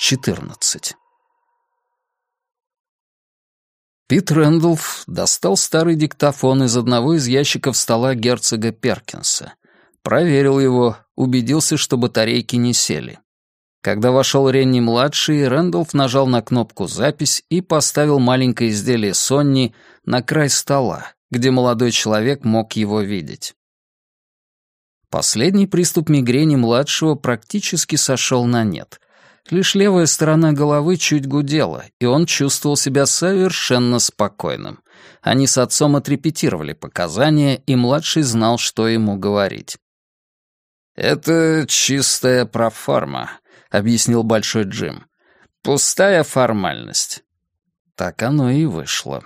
14. Пит Рэндалф достал старый диктофон из одного из ящиков стола герцога Перкинса. Проверил его, убедился, что батарейки не сели. Когда вошел Ренни-младший, Рэндалф нажал на кнопку «Запись» и поставил маленькое изделие Сонни на край стола, где молодой человек мог его видеть. Последний приступ мигрени младшего практически сошел на нет. Лишь левая сторона головы чуть гудела, и он чувствовал себя совершенно спокойным. Они с отцом отрепетировали показания, и младший знал, что ему говорить. «Это чистая проформа», — объяснил Большой Джим. «Пустая формальность». Так оно и вышло.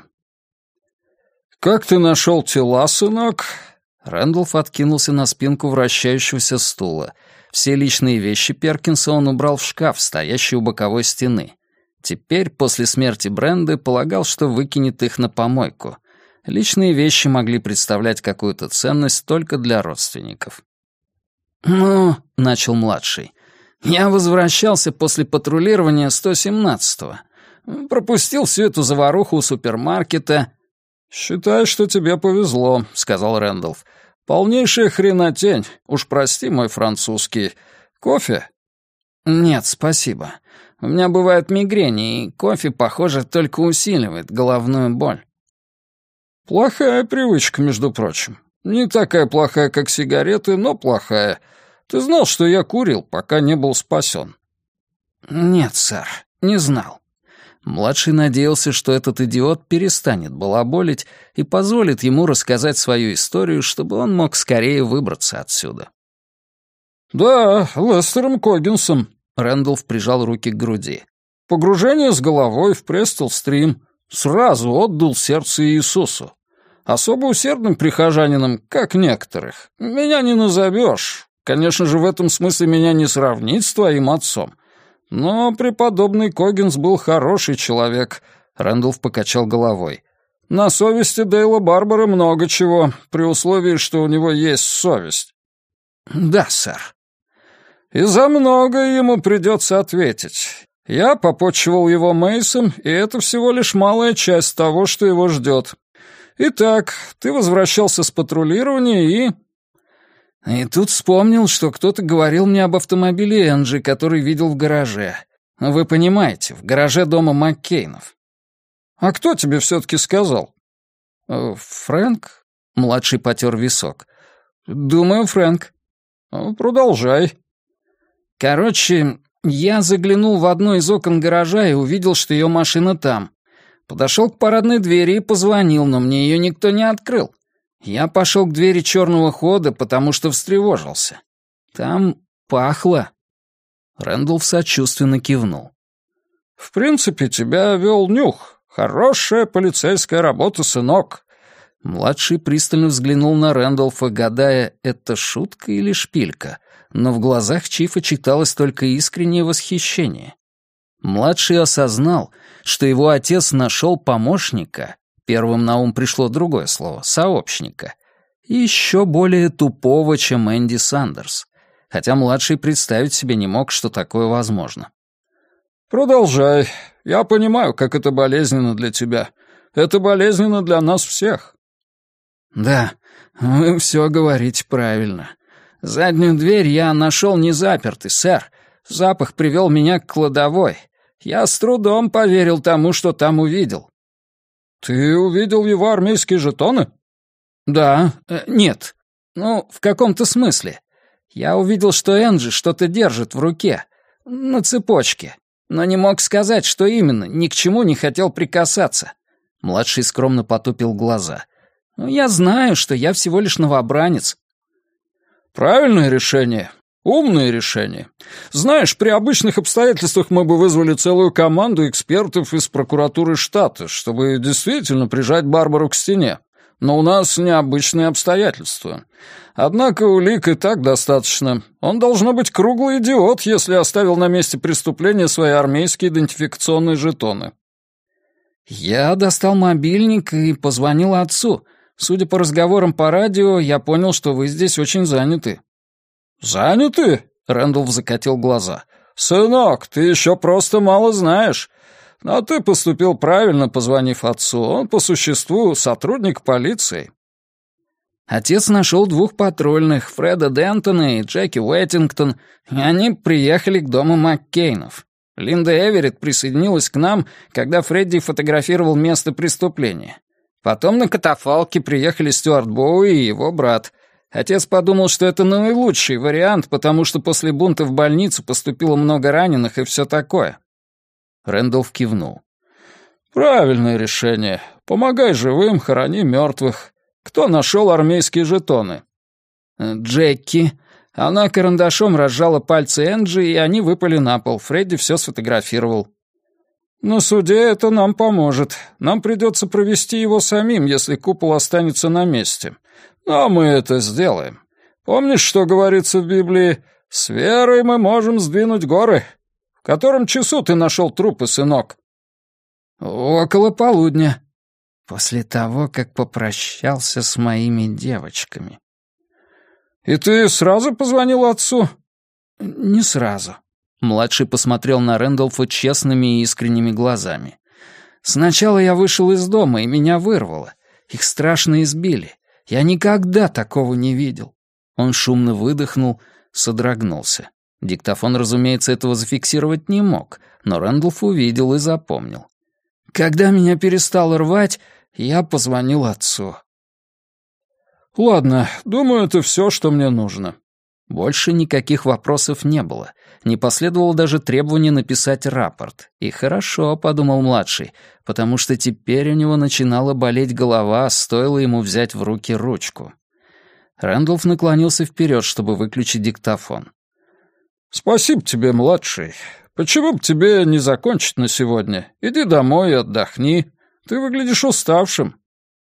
«Как ты нашел тела, сынок?» Рэндалф откинулся на спинку вращающегося стула. Все личные вещи Перкинса он убрал в шкаф, стоящий у боковой стены. Теперь, после смерти Бренды, полагал, что выкинет их на помойку. Личные вещи могли представлять какую-то ценность только для родственников. «Ну», — начал младший, — «я возвращался после патрулирования 117-го. Пропустил всю эту заваруху у супермаркета». «Считай, что тебе повезло», — сказал Рэндалф. «Полнейшая хренотень. Уж прости мой французский. Кофе?» «Нет, спасибо. У меня бывает мигрень, и кофе, похоже, только усиливает головную боль». «Плохая привычка, между прочим. Не такая плохая, как сигареты, но плохая. Ты знал, что я курил, пока не был спасен?» «Нет, сэр, не знал». Младший надеялся, что этот идиот перестанет балаболить и позволит ему рассказать свою историю, чтобы он мог скорее выбраться отсюда. «Да, Лестером Коггинсом», — Рэндалф прижал руки к груди. «Погружение с головой в Престол-стрим. Сразу отдал сердце Иисусу. Особо усердным прихожанином, как некоторых, меня не назовешь. Конечно же, в этом смысле меня не сравнить с твоим отцом. Но преподобный Коггинс был хороший человек», — Рэндалф покачал головой. «На совести Дейла Барбара много чего, при условии, что у него есть совесть». «Да, сэр». «И за многое ему придется ответить. Я попотчевал его Мейсом, и это всего лишь малая часть того, что его ждет. Итак, ты возвращался с патрулирования И тут вспомнил, что кто-то говорил мне об автомобиле Энджи, который видел в гараже. Вы понимаете, в гараже дома Маккейнов. А кто тебе все-таки сказал? Фрэнк? Младший потер висок. Думаю, Фрэнк. Продолжай. Короче, я заглянул в одно из окон гаража и увидел, что ее машина там. Подошел к парадной двери и позвонил, но мне ее никто не открыл. Я пошел к двери черного хода, потому что встревожился. Там пахло. Рэндалф сочувственно кивнул. «В принципе, тебя вел нюх. Хорошая полицейская работа, сынок». Младший пристально взглянул на Рэндалфа, гадая, это шутка или шпилька, но в глазах Чифа читалось только искреннее восхищение. Младший осознал, что его отец нашел помощника. Первым на ум пришло другое слово — сообщника. И еще более тупого, чем Энди Сандерс. Хотя младший представить себе не мог, что такое возможно. «Продолжай. Я понимаю, как это болезненно для тебя. Это болезненно для нас всех». «Да, вы все говорите правильно. Заднюю дверь я нашел не запертой, сэр. Запах привел меня к кладовой. Я с трудом поверил тому, что там увидел». «Ты увидел его армейские жетоны?» «Да. Нет. Ну, в каком-то смысле. Я увидел, что Энджи что-то держит в руке. На цепочке. Но не мог сказать, что именно. Ни к чему не хотел прикасаться». Младший скромно потупил глаза. «Ну, я знаю, что я всего лишь новобранец». «Правильное решение. Умное решение. Знаешь, при обычных обстоятельствах мы бы вызвали целую команду экспертов из прокуратуры штата, чтобы действительно прижать Барбару к стене. Но у нас необычные обстоятельства. Однако улик и так достаточно. Он должно быть круглый идиот, если оставил на месте преступления свои армейские идентификационные жетоны». «Я достал мобильник и позвонил отцу. Судя по разговорам по радио, я понял, что вы здесь очень заняты». «Заняты?» — Рэндалф закатил глаза. «Сынок, ты еще просто мало знаешь. Но ты поступил правильно, позвонив отцу. Он по существу сотрудник полиции». Отец нашел 2 патрульных, Фреда Дентона и Джеки Уэттингтон, и они приехали к дому Маккейнов. Линда Эверетт присоединилась к нам, когда Фредди фотографировал место преступления. Потом на катафалке приехали Стюарт Боуи и его брат. Отец подумал, что это наилучший вариант, потому что после бунта в больницу поступило много раненых и все такое. Рэндалф кивнул. «Правильное решение. Помогай живым, хорони мертвых. Кто нашел армейские жетоны?» «Джеки. Она карандашом разжала пальцы Энджи, и они выпали на пол. Фредди все сфотографировал». «На суде это нам поможет. Нам придется провести его самим, если купол останется на месте. Но мы это сделаем. Помнишь, что говорится в Библии? С верой мы можем сдвинуть горы. В котором часу ты нашел трупы, сынок?» «Около полудня. После того, как попрощался с моими девочками». «И ты сразу позвонил отцу?» «Не сразу». Младший посмотрел на Рэндалфа честными и искренними глазами. «Сначала я вышел из дома, и меня вырвало. Их страшно избили. Я никогда такого не видел». Он шумно выдохнул, содрогнулся. Диктофон, разумеется, этого зафиксировать не мог, но Рэндалф увидел и запомнил. «Когда меня перестало рвать, я позвонил отцу». «Ладно, думаю, это все, что мне нужно». Больше никаких вопросов не было. Не последовало даже требования написать рапорт. И хорошо, подумал младший, потому что теперь у него начинала болеть голова, стоило ему взять в руки ручку. Рэндалф наклонился вперед, чтобы выключить диктофон. «Спасибо тебе, младший. Почему бы тебе не закончить на сегодня? Иди домой и отдохни. Ты выглядишь уставшим».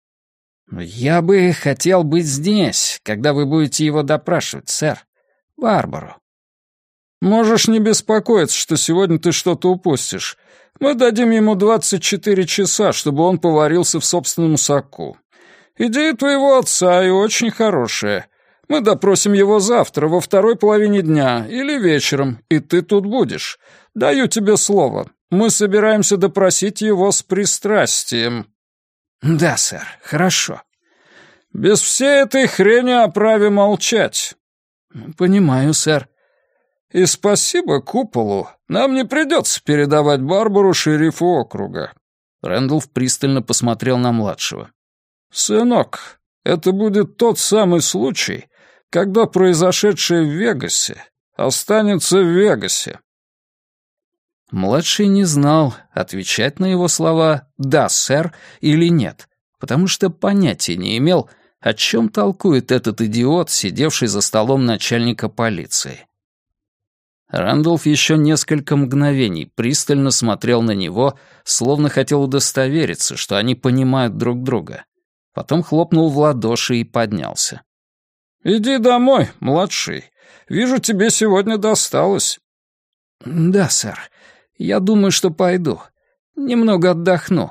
«Я бы хотел быть здесь, когда вы будете его допрашивать, сэр. Барбару». «Можешь не беспокоиться, что сегодня ты что-то упустишь. Мы дадим ему 24 часа, чтобы он поварился в собственном соку. Идея твоего отца и очень хорошая. Мы допросим его завтра, во второй половине дня или вечером, и ты тут будешь. Даю тебе слово. Мы собираемся допросить его с пристрастием». «Да, сэр, хорошо». «Без всей этой хрени о праве молчать». «Понимаю, сэр». «И спасибо куполу. Нам не придется передавать Барбару шерифу округа». Рэндалф пристально посмотрел на младшего. «Сынок, это будет тот самый случай, когда произошедшее в Вегасе останется в Вегасе». Младший не знал, отвечать на его слова «да, сэр» или «нет», потому что понятия не имел, о чем толкует этот идиот, сидевший за столом начальника полиции. Рэндалф еще несколько мгновений пристально смотрел на него, словно хотел удостовериться, что они понимают друг друга. Потом хлопнул в ладоши и поднялся. «Иди домой, младший. Вижу, тебе сегодня досталось». «Да, сэр. Я думаю, что пойду. Немного отдохну».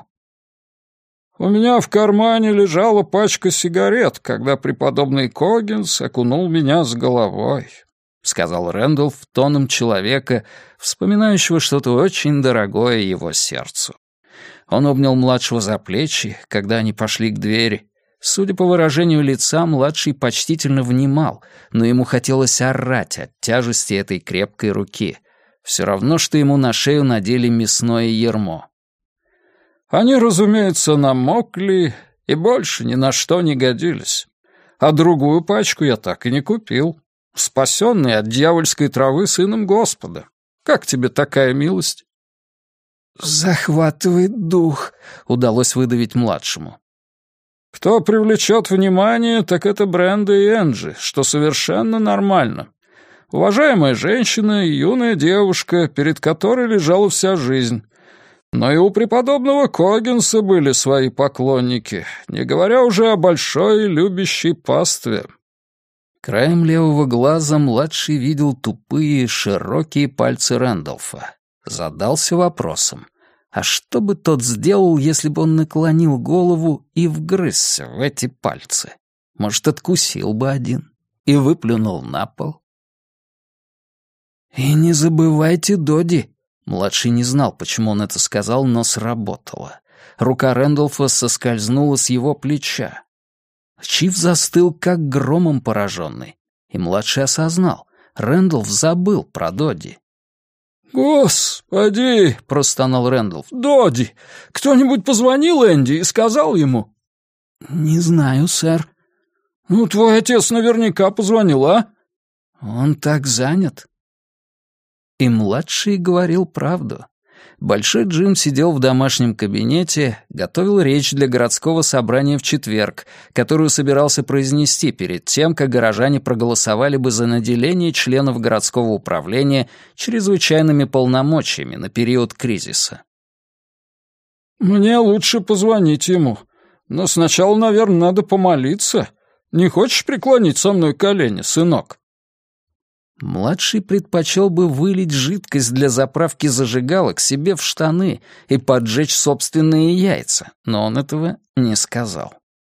«У меня в кармане лежала пачка сигарет, когда преподобный Коггинс окунул меня с головой», — сказал Рэндалф тоном человека, вспоминающего что-то очень дорогое его сердцу. Он обнял младшего за плечи, когда они пошли к двери. Судя по выражению лица, младший почтительно внимал, но ему хотелось орать от тяжести этой крепкой руки. Все равно, что ему на шею надели мясное ярмо. «Они, разумеется, намокли и больше ни на что не годились. А другую пачку я так и не купил. Спасенный от дьявольской травы сыном Господа. Как тебе такая милость?» «Захватывает дух», — удалось выдавить младшему. «Кто привлечет внимание, так это Бренда и Энджи, что совершенно нормально. Уважаемая женщина и юная девушка, перед которой лежала вся жизнь. Но и у преподобного Коггинса были свои поклонники, не говоря уже о большой любящей пастве». Краем левого глаза младший видел тупые, широкие пальцы Рэндалфа. Задался вопросом, а что бы тот сделал, если бы он наклонил голову и вгрызся в эти пальцы? Может, откусил бы один и выплюнул на пол? «И не забывайте Доди». Младший не знал, почему он это сказал, но сработало. Рука Рэндолфа соскользнула с его плеча. Чиф застыл, как громом пораженный. И младший осознал. Рэндолф забыл про Доди. «Господи!» — простонал Рэндолф. «Доди! Кто-нибудь позвонил Энди и сказал ему?» «Не знаю, сэр». «Ну, твой отец наверняка позвонил, а?» «Он так занят». И младший говорил правду. Большой Джим сидел в домашнем кабинете, готовил речь для городского собрания в четверг, которую собирался произнести перед тем, как горожане проголосовали бы за наделение членов городского управления чрезвычайными полномочиями на период кризиса. «Мне лучше позвонить ему. Но сначала, наверное, надо помолиться. Не хочешь преклонить со мной колени, сынок?» Младший предпочел бы вылить жидкость для заправки зажигалок себе в штаны и поджечь собственные яйца, но он этого не сказал.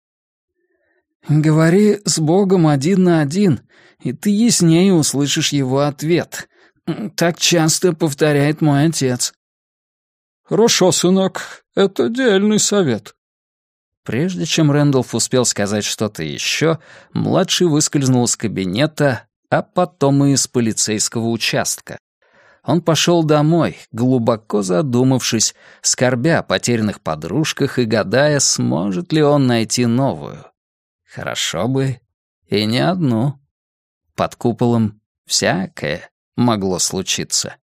«Говори с Богом один на один, и ты яснее услышишь его ответ. Так часто повторяет мой отец». «Хорошо, сынок, это дельный совет». Прежде чем Рэндолф успел сказать что-то еще, младший выскользнул из кабинета, а потом и из полицейского участка. Он пошел домой, глубоко задумавшись, скорбя о потерянных подружках и гадая, сможет ли он найти новую. Хорошо бы и не одну. Под куполом всякое могло случиться.